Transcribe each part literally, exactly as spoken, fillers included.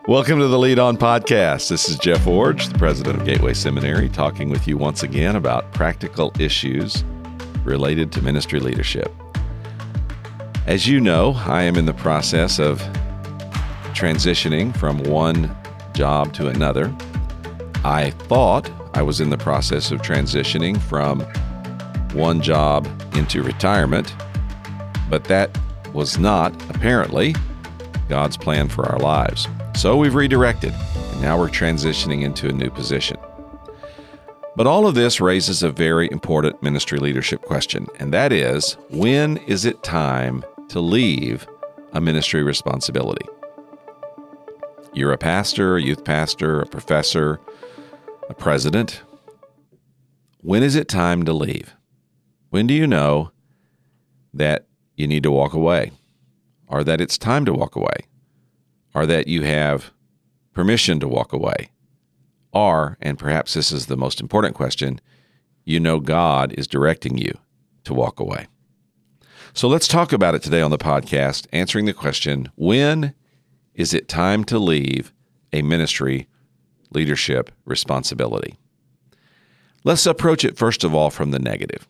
Welcome to the Lead On Podcast. This is Jeff Orge, the president of Gateway Seminary, talking with you once again about practical issues related to ministry leadership. As you know, I am in the process of transitioning from one job to another. I thought I was in the process of transitioning from one job into retirement, but that was not, apparently, God's plan for our lives. So we've redirected, and now we're transitioning into a new position. But all of this raises a very important ministry leadership question, and that is, when is it time to leave a ministry responsibility? You're a pastor, a youth pastor, a professor, a president. When is it time to leave? When do you know that you need to walk away, or that it's time to walk away, or that you have permission to walk away, or, and perhaps this is the most important question, you know God is directing you to walk away? So let's talk about it today on the podcast, answering the question, when is it time to leave a ministry leadership responsibility? Let's approach it first of all from the negative.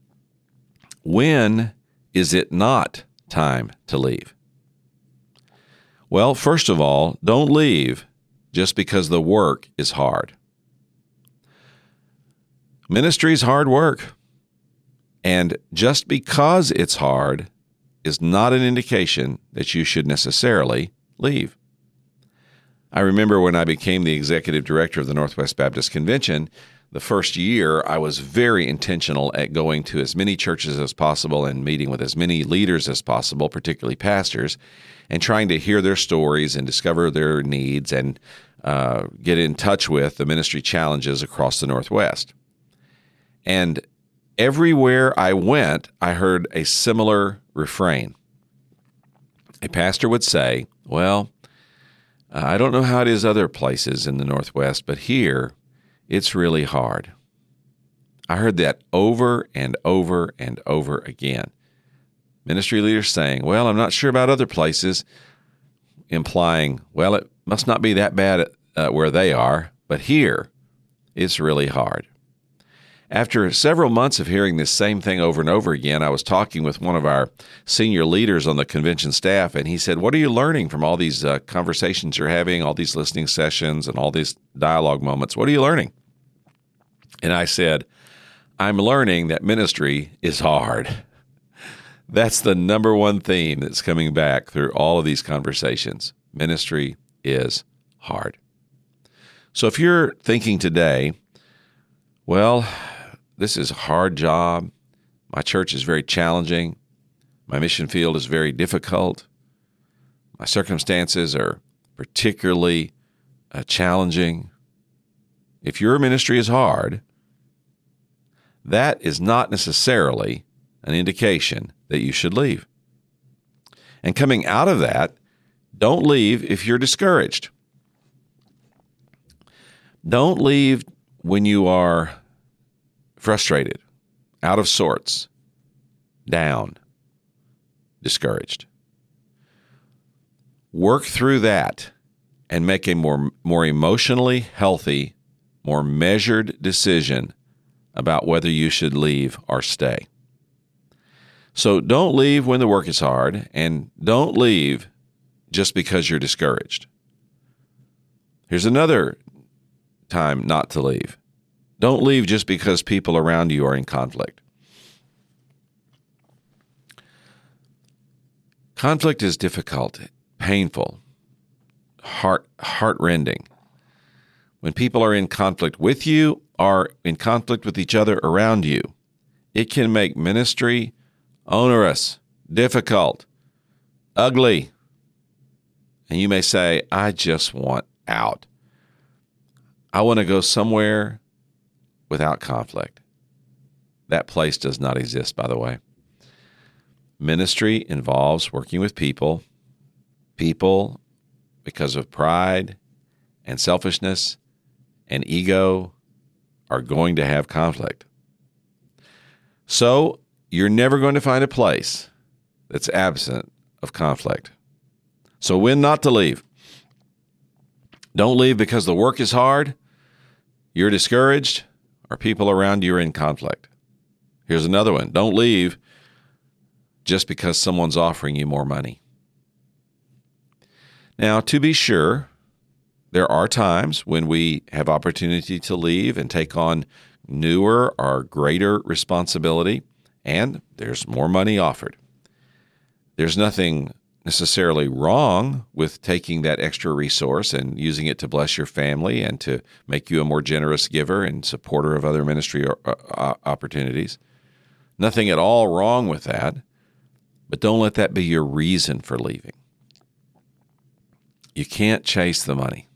When is it not time to leave? Well, first of all, don't leave just because the work is hard. Ministry is hard work, and just because it's hard is not an indication that you should necessarily leave. I remember when I became the executive director of the Northwest Baptist Convention, the first year I was very intentional at going to as many churches as possible and meeting with as many leaders as possible, particularly pastors, and trying to hear their stories and discover their needs and uh, get in touch with the ministry challenges across the Northwest. And everywhere I went, I heard a similar refrain. A pastor would say, well, uh, I don't know how it is other places in the Northwest, but here it's really hard. I heard that over and over and over again. Ministry leaders saying, well, I'm not sure about other places, implying, well, it must not be that bad uh, where they are, but here it's really hard. After several months of hearing this same thing over and over again, I was talking with one of our senior leaders on the convention staff, and he said, what are you learning from all these uh, conversations you're having, all these listening sessions and all these dialogue moments? What are you learning? And I said, I'm learning that ministry is hard. That's the number one theme that's coming back through all of these conversations. Ministry is hard. So if you're thinking today, well, this is a hard job. My church is very challenging. My mission field is very difficult. My circumstances are particularly uh, challenging. If your ministry is hard, that is not necessarily an indication that you should leave. And coming out of that, don't leave if you're discouraged. Don't leave when you are frustrated, out of sorts, down, discouraged. Work through that and make a more, more emotionally healthy, more measured decision about whether you should leave or stay. So don't leave when the work is hard, and don't leave just because you're discouraged. Here's another time not to leave. Don't leave just because people around you are in conflict. Conflict is difficult, painful, heart heart-rending. When people are in conflict with you or in conflict with each other around you, it can make ministry onerous, difficult, ugly. And you may say, I just want out. I want to go somewhere without conflict. That place does not exist, by the way. Ministry involves working with people. People, because of pride and selfishness and ego, are going to have conflict. So you're never going to find a place that's absent of conflict. So when not to leave. Don't leave because the work is hard, you're discouraged, or people around you are in conflict. Here's another one. Don't leave just because someone's offering you more money. Now, to be sure, there are times when we have opportunity to leave and take on newer or greater responsibility, and there's more money offered. There's nothing necessarily wrong with taking that extra resource and using it to bless your family and to make you a more generous giver and supporter of other ministry or, uh, opportunities. Nothing at all wrong with that, but don't let that be your reason for leaving. You can't chase the money.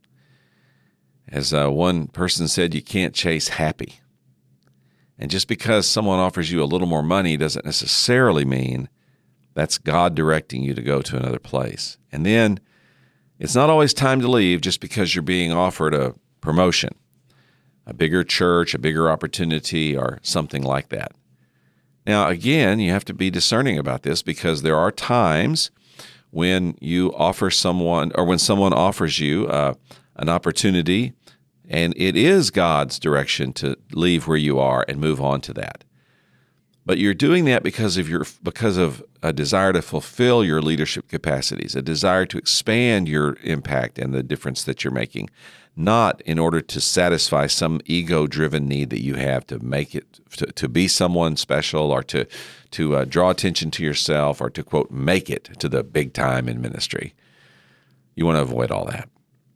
As uh, one person said, you can't chase happy. And just because someone offers you a little more money doesn't necessarily mean that's God directing you to go to another place. And then it's not always time to leave just because you're being offered a promotion, a bigger church, a bigger opportunity, or something like that. Now, again, you have to be discerning about this because there are times when you offer someone or when someone offers you uh, an opportunity and it is God's direction to leave where you are and move on to that. But you're doing that because of your because of a desire to fulfill your leadership capacities, a desire to expand your impact and the difference that you're making, not in order to satisfy some ego-driven need that you have to make it to, to be someone special or to to uh, draw attention to yourself or to, quote, make it to the big time in ministry. You want to avoid all that.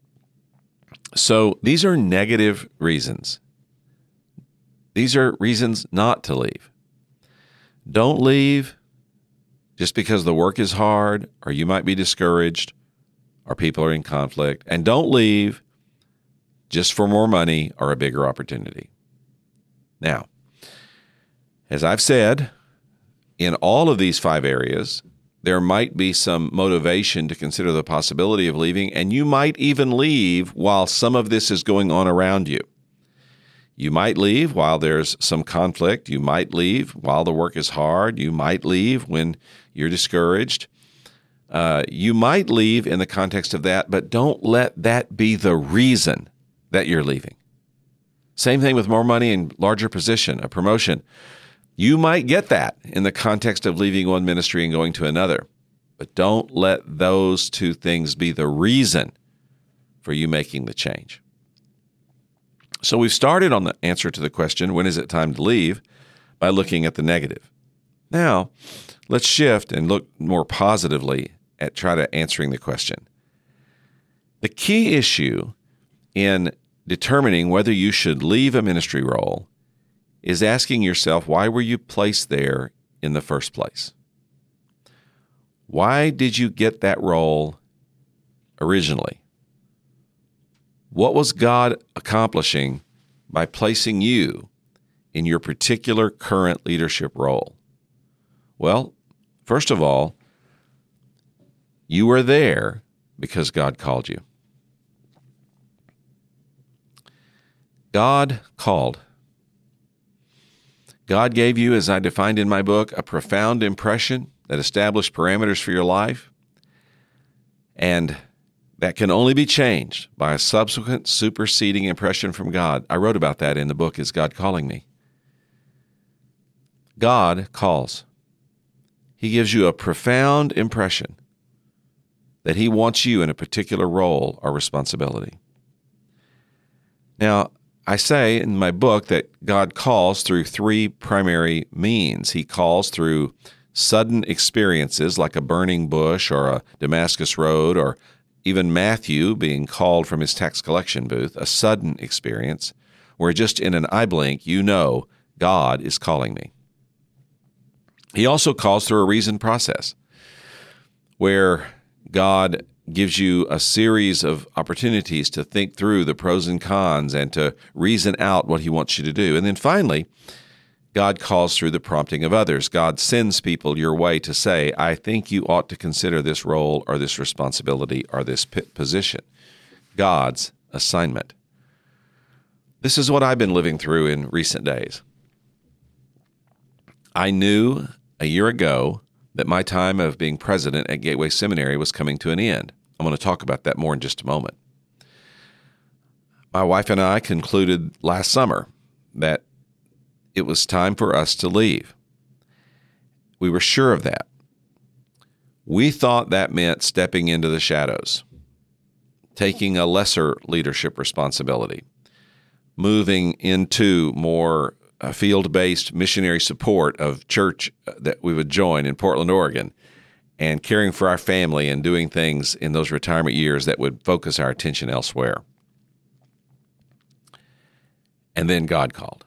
So these are negative reasons. These are reasons not to leave. Don't leave just because the work is hard or you might be discouraged or people are in conflict. And don't leave just for more money or a bigger opportunity. Now, as I've said, in all of these five areas, there might be some motivation to consider the possibility of leaving, and you might even leave while some of this is going on around you. You might leave while there's some conflict. You might leave while the work is hard. You might leave when you're discouraged. Uh, you might leave in the context of that, but don't let that be the reason that you're leaving. Same thing with more money and larger position, a promotion. You might get that in the context of leaving one ministry and going to another, but don't let those two things be the reason for you making the change. So we've started on the answer to the question, when is it time to leave, by looking at the negative. Now, let's shift and look more positively at try to answering the question. The key issue in determining whether you should leave a ministry role is asking yourself, why were you placed there in the first place? Why did you get that role originally? What was God accomplishing by placing you in your particular current leadership role? Well, first of all, you were there because God called you. God called. God gave you, as I defined in my book, a profound impression that established parameters for your life, and that can only be changed by a subsequent superseding impression from God. I wrote about that in the book, Is God Calling Me? God calls. He gives you a profound impression that He wants you in a particular role or responsibility. Now, I say in my book that God calls through three primary means. He calls through sudden experiences like a burning bush or a Damascus road, or even Matthew being called from his tax collection booth, a sudden experience where just in an eye blink you know God is calling me. He also calls through a reasoned process where God gives you a series of opportunities to think through the pros and cons and to reason out what He wants you to do. And then finally, God calls through the prompting of others. God sends people your way to say, I think you ought to consider this role or this responsibility or this position. God's assignment. This is what I've been living through in recent days. I knew a year ago that my time of being president at Gateway Seminary was coming to an end. I'm going to talk about that more in just a moment. My wife and I concluded last summer that it was time for us to leave. We were sure of that. We thought that meant stepping into the shadows, taking a lesser leadership responsibility, moving into more uh, field-based missionary support of church that we would join in Portland, Oregon, and caring for our family and doing things in those retirement years that would focus our attention elsewhere. And then God called.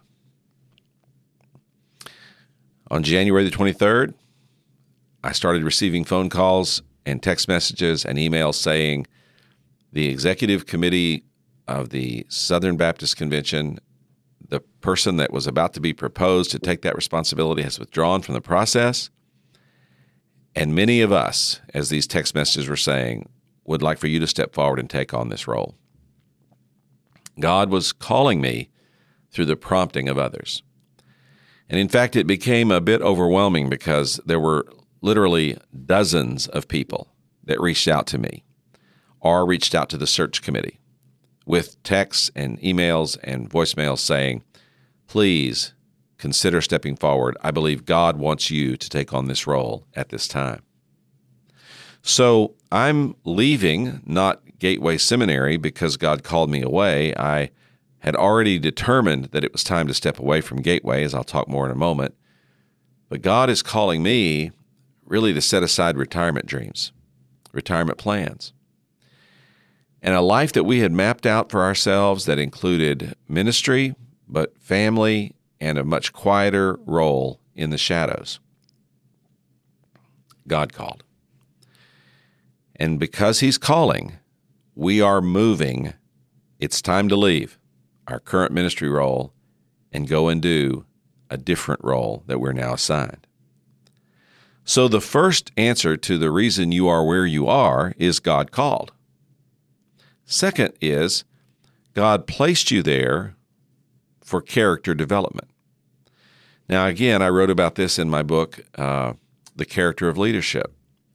On January the twenty-third, I started receiving phone calls and text messages and emails saying the executive committee of the Southern Baptist Convention, the person that was about to be proposed to take that responsibility, has withdrawn from the process. And many of us, as these text messages were saying, would like for you to step forward and take on this role. God was calling me through the prompting of others. And in fact, it became a bit overwhelming because there were literally dozens of people that reached out to me or reached out to the search committee with texts and emails and voicemails saying, please consider stepping forward. I believe God wants you to take on this role at this time. So I'm leaving, not Gateway Seminary, because God called me away. I had already determined that it was time to step away from Gateway, as I'll talk more in a moment. But God is calling me really to set aside retirement dreams, retirement plans, and a life that we had mapped out for ourselves that included ministry, but family, and a much quieter role in the shadows. God called. And because He's calling, we are moving. It's time to leave our current ministry role and go and do a different role that we're now assigned. So the first answer to the reason you are where you are is God called. Second is God placed you there for character development. Now, again, I wrote about this in my book, uh, The Character of Leadership.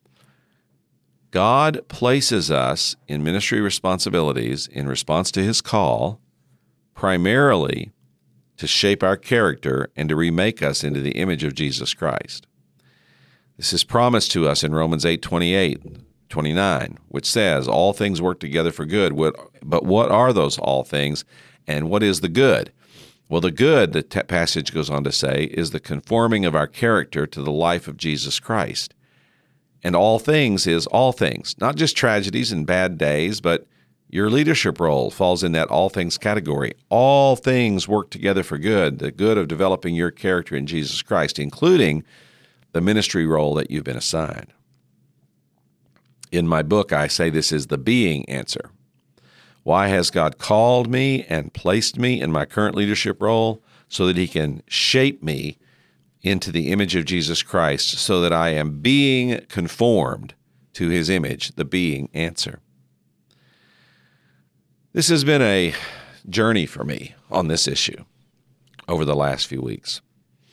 God places us in ministry responsibilities in response to His call, primarily to shape our character and to remake us into the image of Jesus Christ. This is promised to us in Romans eight twenty-eight, twenty-nine, which says, all things work together for good. But what are those all things, and what is the good? Well, the good, the te- passage goes on to say, is the conforming of our character to the life of Jesus Christ. And all things is all things, not just tragedies and bad days, but your leadership role falls in that all things category. All things work together for good, the good of developing your character in Jesus Christ, including the ministry role that you've been assigned. In my book, I say this is the being answer. Why has God called me and placed me in my current leadership role? So that He can shape me into the image of Jesus Christ, so that I am being conformed to His image, the being answer. This has been a journey for me on this issue over the last few weeks.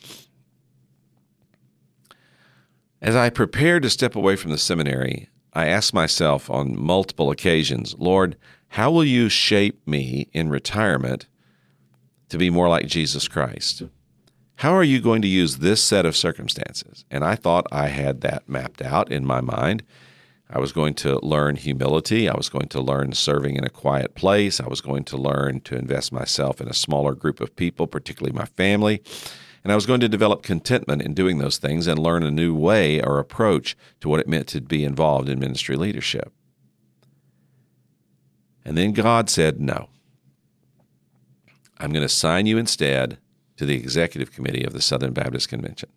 As I prepared to step away from the seminary, I asked myself on multiple occasions, Lord, how will you shape me in retirement to be more like Jesus Christ? How are you going to use this set of circumstances? And I thought I had that mapped out in my mind. I was going to learn humility. I was going to learn serving in a quiet place. I was going to learn to invest myself in a smaller group of people, particularly my family. And I was going to develop contentment in doing those things and learn a new way or approach to what it meant to be involved in ministry leadership. And then God said, no. I'm going to assign you instead to the executive committee of the Southern Baptist Convention.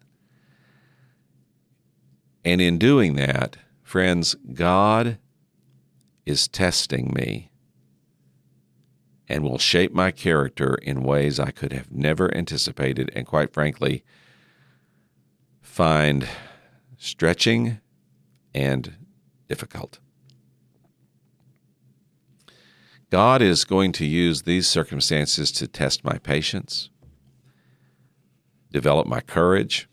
And in doing that, friends, God is testing me and will shape my character in ways I could have never anticipated and, quite frankly, find stretching and difficult. God is going to use these circumstances to test my patience, develop my courage,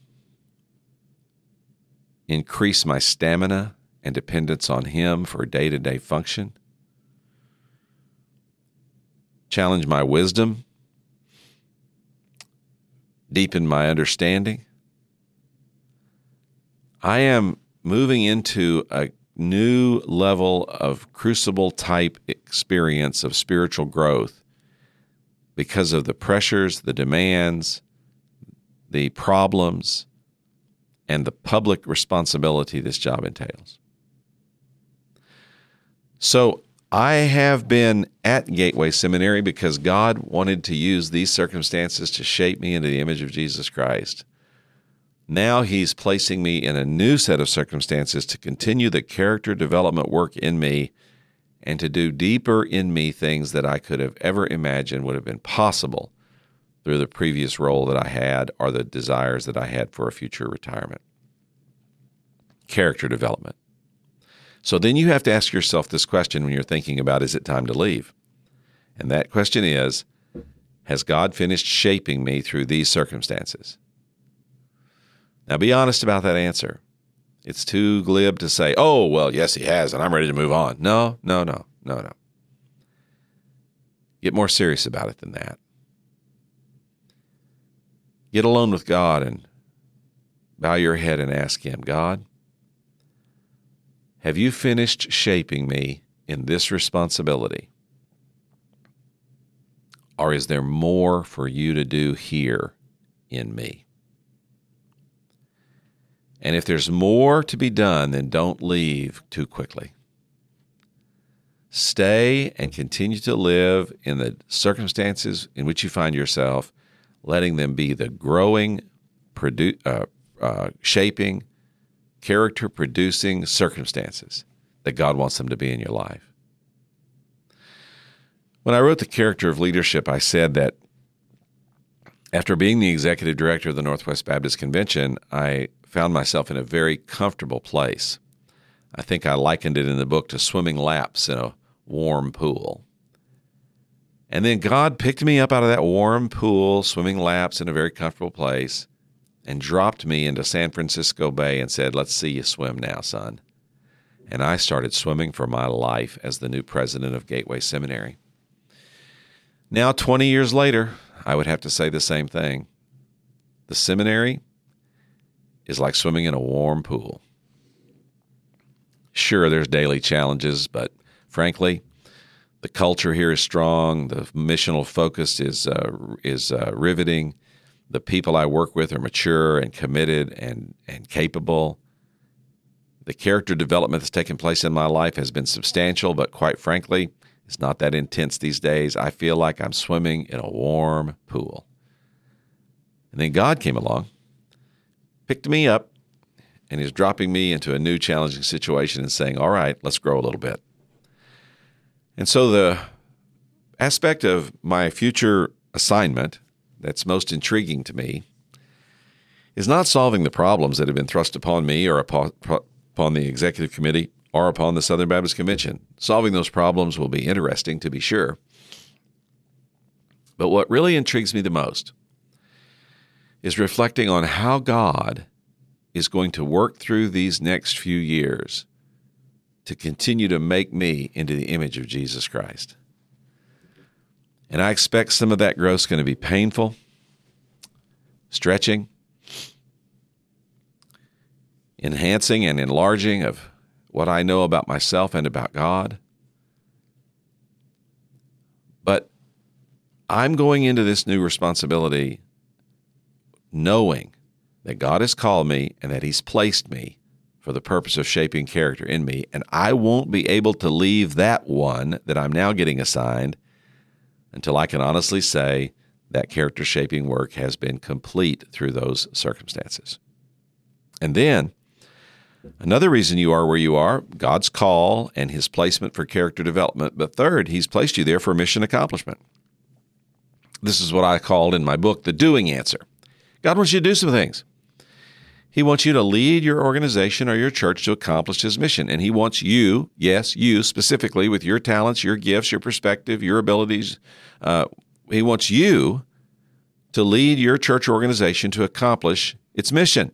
increase my stamina and dependence on Him for day-to-day function. challenge my wisdom, deepen my understanding. I am moving into a new level of crucible-type experience of spiritual growth because of the pressures, the demands, the problems, and the public responsibility this job entails. So I have been at Gateway Seminary because God wanted to use these circumstances to shape me into the image of Jesus Christ. Now he's placing me in a new set of circumstances to continue the character development work in me and to do deeper in me things that I could have ever imagined would have been possible through the previous role that I had or the desires that I had for a future retirement. Character development. So then you have to ask yourself this question when you're thinking about, is it time to leave? And that question is, has God finished shaping me through these circumstances? Now, be honest about that answer. It's too glib to say, oh, well, yes, he has, and I'm ready to move on. No, no, no, no, no. Get more serious about it than that. Get alone with God and bow your head and ask him, God, have you finished shaping me in this responsibility? Or is there more for you to do here in me? And if there's more to be done, then don't leave too quickly. Stay and continue to live in the circumstances in which you find yourself, letting them be the growing, produ- uh, uh, shaping, character-producing circumstances that God wants them to be in your life. When I wrote The Character of Leadership, I said that after being the executive director of the Northwest Baptist Convention, I found myself in a very comfortable place. I think I likened it in the book to swimming laps in a warm pool. And then God picked me up out of that warm pool, swimming laps in a very comfortable place, and dropped me into San Francisco Bay and said, let's see you swim now, son. And I started swimming for my life as the new president of Gateway Seminary. Now, twenty years later, I would have to say the same thing. The seminary is like swimming in a warm pool. Sure, there's daily challenges, but frankly, the culture here is strong. The missional focus is uh, is uh, riveting. The people I work with are mature and committed and, and capable. The character development that's taken place in my life has been substantial, but quite frankly, it's not that intense these days. I feel like I'm swimming in a warm pool. And then God came along, picked me up, and is dropping me into a new challenging situation and saying, all right, let's grow a little bit. And so the aspect of my future assignment that's most intriguing to me is not solving the problems that have been thrust upon me or upon, upon the executive committee or upon the Southern Baptist Convention. Solving those problems will be interesting, to be sure. But what really intrigues me the most is reflecting on how God is going to work through these next few years to continue to make me into the image of Jesus Christ. And I expect some of that growth is going to be painful, stretching, enhancing and enlarging of what I know about myself and about God. But I'm going into this new responsibility knowing that God has called me and that He's placed me for the purpose of shaping character in me, and I won't be able to leave that one that I'm now getting assigned until I can honestly say that character-shaping work has been complete through those circumstances. And then, another reason you are where you are, God's call and His placement for character development, but third, He's placed you there for mission accomplishment. This is what I called in my book the doing answer. God wants you to do some things. He wants you to lead your organization or your church to accomplish His mission. And He wants you, yes, you specifically, with your talents, your gifts, your perspective, your abilities, uh, He wants you to lead your church organization to accomplish its mission.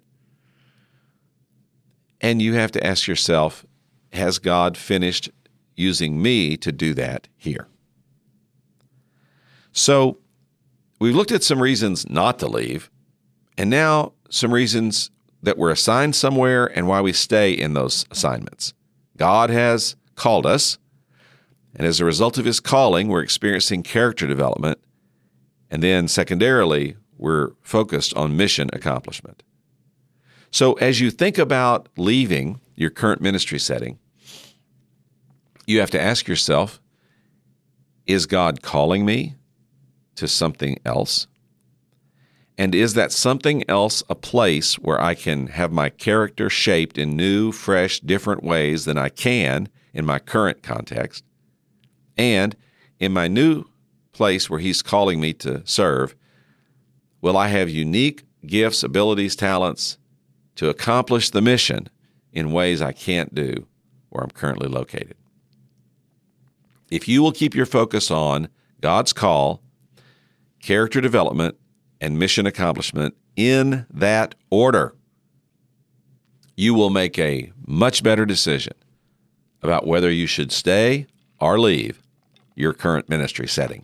And you have to ask yourself, has God finished using me to do that here? So we've looked at some reasons not to leave, and now some reasons that we're assigned somewhere and why we stay in those assignments. God has called us, and as a result of his calling, we're experiencing character development, and then secondarily, we're focused on mission accomplishment. So as you think about leaving your current ministry setting, you have to ask yourself, is God calling me to something else? And is that something else a place where I can have my character shaped in new, fresh, different ways than I can in my current context? And in my new place where he's calling me to serve, will I have unique gifts, abilities, talents to accomplish the mission in ways I can't do where I'm currently located? If you will keep your focus on God's call, character development, and mission accomplishment in that order, you will make a much better decision about whether you should stay or leave your current ministry setting.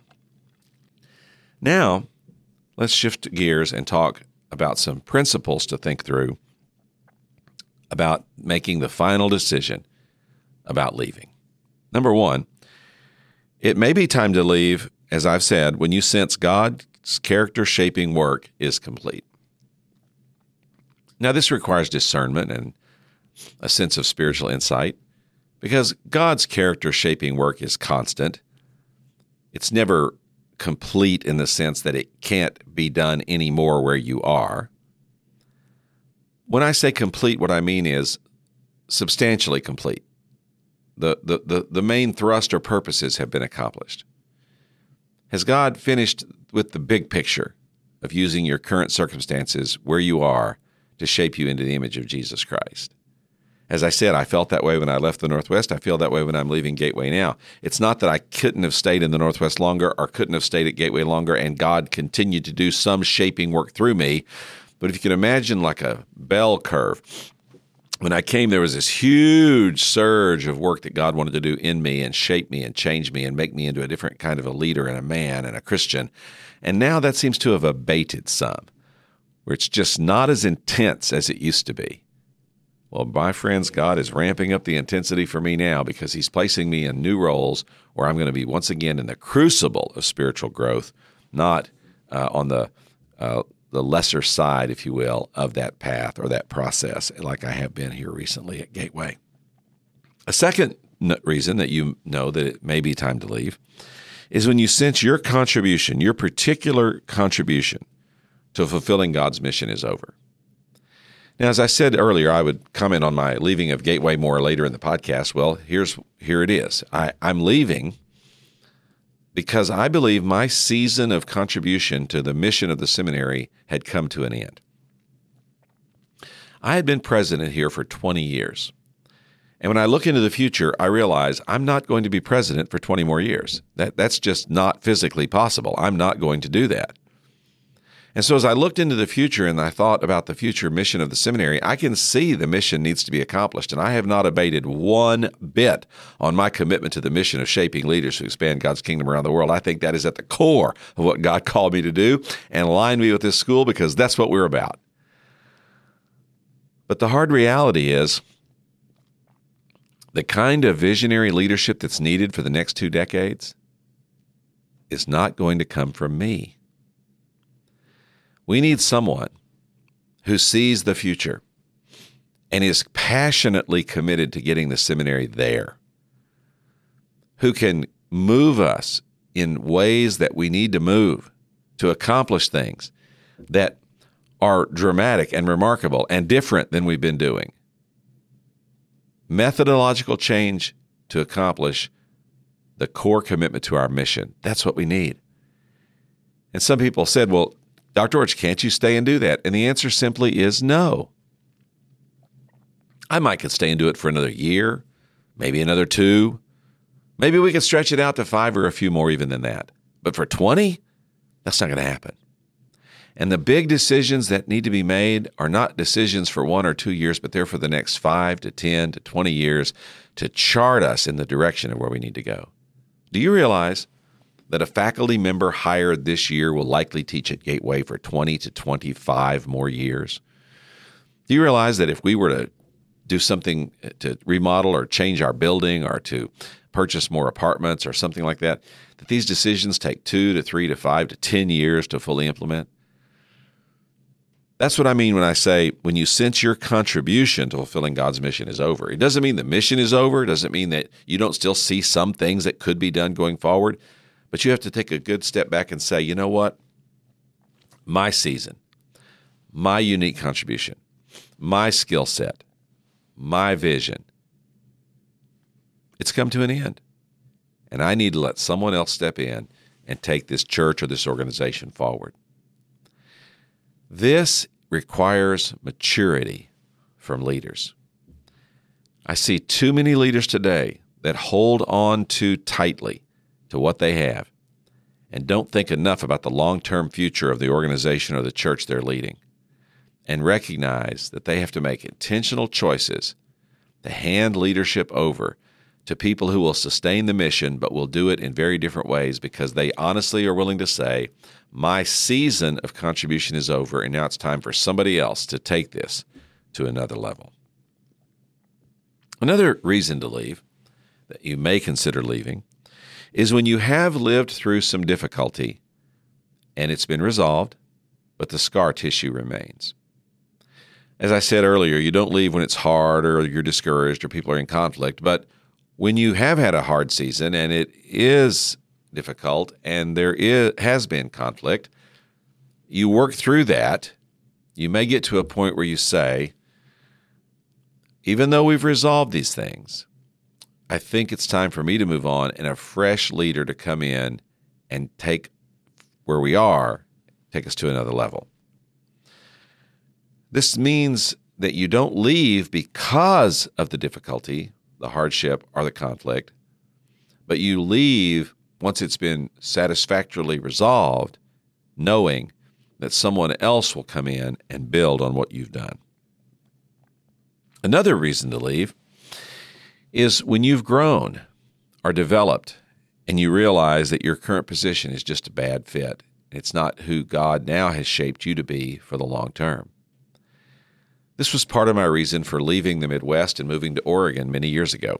Now, let's shift gears and talk about some principles to think through about making the final decision about leaving. Number one, it may be time to leave, as I've said, when you sense God's character-shaping work is complete. Now, this requires discernment and a sense of spiritual insight because God's character-shaping work is constant. It's never complete in the sense that it can't be done anymore where you are. When I say complete, what I mean is substantially complete. The, the, the, the main thrust or purposes have been accomplished. Has God finished with the big picture of using your current circumstances where you are to shape you into the image of Jesus Christ? As I said, I felt that way when I left the Northwest. I feel that way when I'm leaving Gateway now. It's not that I couldn't have stayed in the Northwest longer or couldn't have stayed at Gateway longer and God continued to do some shaping work through me. But if you can imagine like a bell curve, when I came, there was this huge surge of work that God wanted to do in me and shape me and change me and make me into a different kind of a leader and a man and a Christian. And now that seems to have abated some, where it's just not as intense as it used to be. Well, my friends, God is ramping up the intensity for me now because he's placing me in new roles where I'm going to be once again in the crucible of spiritual growth, not uh, on the uh, the lesser side, if you will, of that path or that process, like I have been here recently at Gateway. A second reason that you know that it may be time to leave is when you sense your contribution, your particular contribution to fulfilling God's mission is over. Now, as I said earlier, I would comment on my leaving of Gateway more later in the podcast. Well, here's here it is. I, I'm leaving because I believe my season of contribution to the mission of the seminary had come to an end. I had been president here for twenty years. And when I look into the future, I realize I'm not going to be president for twenty more years. That, that's just not physically possible. I'm not going to do that. And so as I looked into the future and I thought about the future mission of the seminary, I can see the mission needs to be accomplished. And I have not abated one bit on my commitment to the mission of shaping leaders who expand God's kingdom around the world. I think that is at the core of what God called me to do and aligned me with this school because that's what we're about. But the hard reality is the kind of visionary leadership that's needed for the next two decades is not going to come from me. We need someone who sees the future and is passionately committed to getting the seminary there, who can move us in ways that we need to move to accomplish things that are dramatic and remarkable and different than we've been doing. Methodological change to accomplish the core commitment to our mission. That's what we need. And some people said, well, Doctor George, can't you stay and do that? And the answer simply is no. I might could stay and do it for another year, maybe another two. Maybe we could stretch it out to five or a few more even than that. But for twenty, that's not going to happen. And the big decisions that need to be made are not decisions for one or two years, but they're for the next five to ten to twenty years to chart us in the direction of where we need to go. Do you realize that a faculty member hired this year will likely teach at Gateway for twenty to twenty-five more years? Do you realize that if we were to do something to remodel or change our building or to purchase more apartments or something like that, that these decisions take two to three to five to ten years to fully implement? That's what I mean when I say when you sense your contribution to fulfilling God's mission is over. It doesn't mean the mission is over. It doesn't mean that you don't still see some things that could be done going forward. But you have to take a good step back and say, you know what? My season, my unique contribution, my skill set, my vision, it's come to an end. And I need to let someone else step in and take this church or this organization forward. This requires maturity from leaders. I see too many leaders today that hold on too tightly to what they have and don't think enough about the long-term future of the organization or the church they're leading, and recognize that they have to make intentional choices to hand leadership over to people who will sustain the mission but will do it in very different ways because they honestly are willing to say, my season of contribution is over and now it's time for somebody else to take this to another level. Another reason to leave, that you may consider leaving, is when you have lived through some difficulty and it's been resolved, but the scar tissue remains. As I said earlier, you don't leave when it's hard or you're discouraged or people are in conflict, but when you have had a hard season and it is difficult and there is, has been conflict, you work through that. You may get to a point where you say, even though we've resolved these things, I think it's time for me to move on and a fresh leader to come in and take where we are, take us to another level. This means that you don't leave because of the difficulty, the hardship, or the conflict, but you leave once it's been satisfactorily resolved, knowing that someone else will come in and build on what you've done. Another reason to leave is when you've grown or developed and you realize that your current position is just a bad fit. It's not who God now has shaped you to be for the long term. This was part of my reason for leaving the Midwest and moving to Oregon many years ago.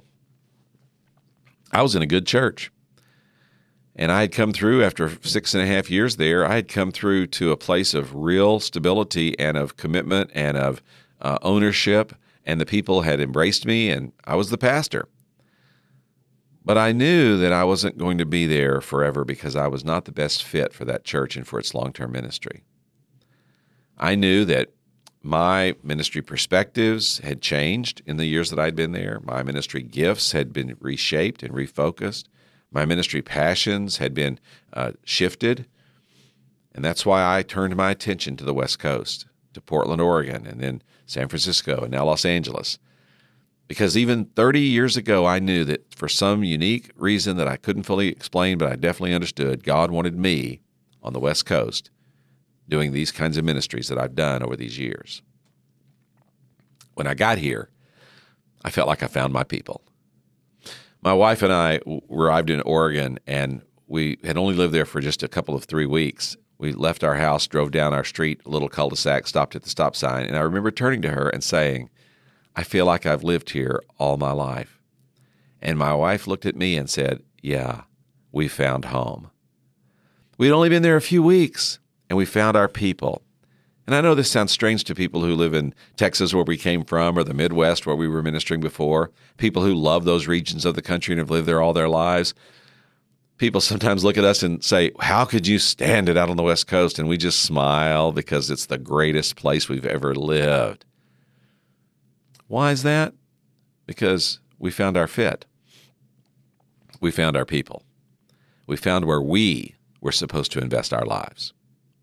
I was in a good church, and I had come through, after six and a half years there, I had come through to a place of real stability and of commitment and of uh, ownership, and the people had embraced me, and I was the pastor. But I knew that I wasn't going to be there forever because I was not the best fit for that church and for its long-term ministry. I knew that my ministry perspectives had changed in the years that I'd been there. My ministry gifts had been reshaped and refocused. My ministry passions had been uh, shifted. And that's why I turned my attention to the West Coast, to Portland, Oregon, and then San Francisco, and now Los Angeles. Because even thirty years ago, I knew that for some unique reason that I couldn't fully explain, but I definitely understood, God wanted me on the West Coast doing these kinds of ministries that I've done over these years. When I got here, I felt like I found my people. My wife and I arrived in Oregon, and we had only lived there for just a couple of three weeks. We left our house, drove down our street, a little cul-de-sac, stopped at the stop sign, and I remember turning to her and saying, I feel like I've lived here all my life. And my wife looked at me and said, yeah, we found home. We'd only been there a few weeks, and we found our people. And I know this sounds strange to people who live in Texas, where we came from, or the Midwest, where we were ministering before, people who love those regions of the country and have lived there all their lives. People sometimes look at us and say, how could you stand it out on the West Coast? And we just smile because it's the greatest place we've ever lived. Why is that? Because we found our fit. We found our people. We found where we were supposed to invest our lives.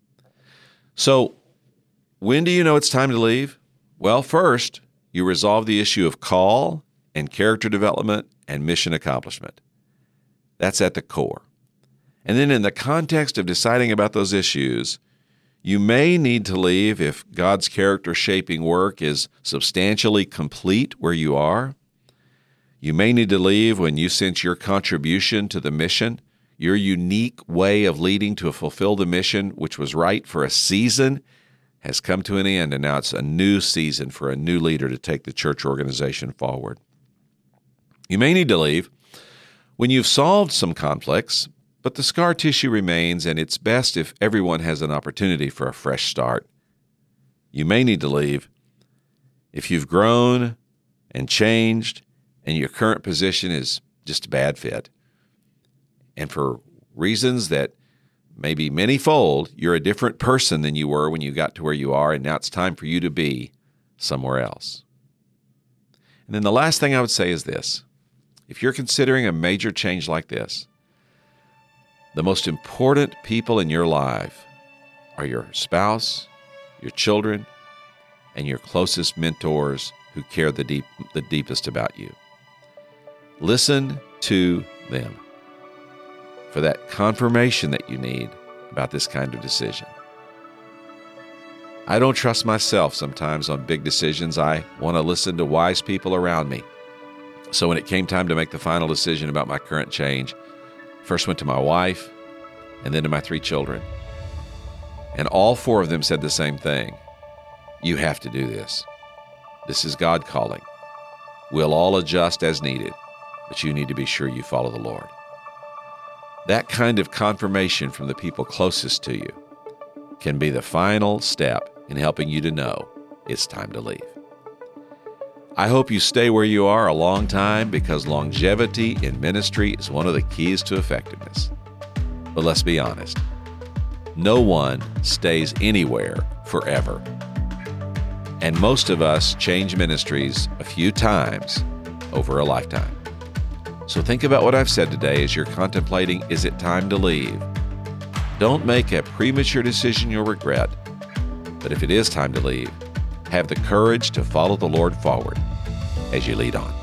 So when do you know it's time to leave? Well, first, you resolve the issue of call and character development and mission accomplishment. That's at the core. And then in the context of deciding about those issues, you may need to leave if God's character-shaping work is substantially complete where you are. You may need to leave when you sense your contribution to the mission Your unique way of leading to fulfill the mission, which was right for a season, has come to an end, and now it's a new season for a new leader to take the church organization forward. You may need to leave when you've solved some conflicts, but the scar tissue remains, and it's best if everyone has an opportunity for a fresh start. You may need to leave if you've grown and changed, and your current position is just a bad fit. And for reasons that may be many-fold, you're a different person than you were when you got to where you are, and now it's time for you to be somewhere else. And then the last thing I would say is this. If you're considering a major change like this, the most important people in your life are your spouse, your children, and your closest mentors who care the deep, the deepest about you. Listen to them for that confirmation that you need about this kind of decision. I don't trust myself sometimes on big decisions. I want to listen to wise people around me. So when it came time to make the final decision about my current change, first went to my wife and then to my three children. And all four of them said the same thing. You have to do this. This is God calling. We'll all adjust as needed, but you need to be sure you follow the Lord. That kind of confirmation from the people closest to you can be the final step in helping you to know it's time to leave. I hope you stay where you are a long time, because longevity in ministry is one of the keys to effectiveness. But let's be honest, no one stays anywhere forever. And most of us change ministries a few times over a lifetime. So think about what I've said today as you're contemplating, is it time to leave? Don't make a premature decision you'll regret. But if it is time to leave, have the courage to follow the Lord forward as you lead on.